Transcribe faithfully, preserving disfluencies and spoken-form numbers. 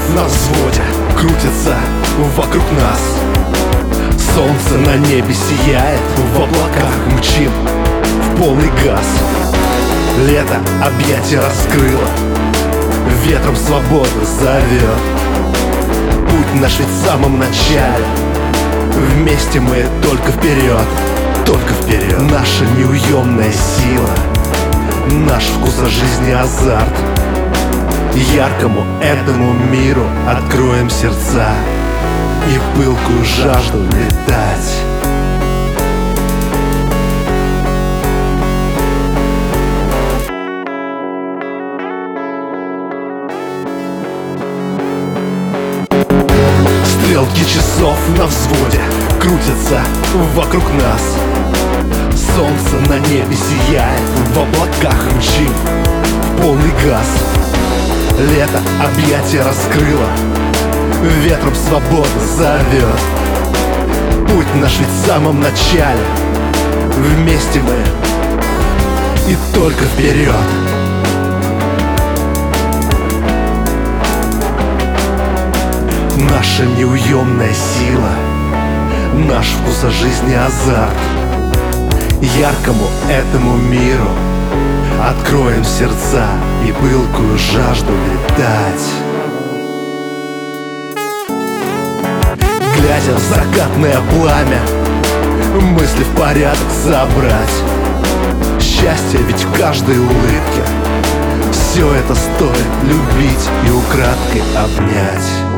на взводе крутится вокруг нас. Солнце на небе сияет, в облаках мчим в полный газ. Лето объятия раскрыло, ветром свободы зовет. Путь наш ведь в самом начале, вместе мы только вперед, только вперед. Наша неуемная сила, наш вкус от жизни азарт. Яркому этому миру откроем сердца и пылкую жажду летать. Стрелки часов на взводе крутятся вокруг нас. Солнце на небе сияет, в облаках мчим в полный газ. Лето объятия раскрыло, ветром свободы зовет. Путь наш ведь в самом начале, вместе мы и только вперед. Наша неуемная сила, наш вкус от жизни азарт. Яркому этому миру откроем сердца и пылкую жажду летать. Глядя в закатное пламя, мысли в порядок собрать. Счастье ведь в каждой улыбке, все это стоит любить и украдкой обнять.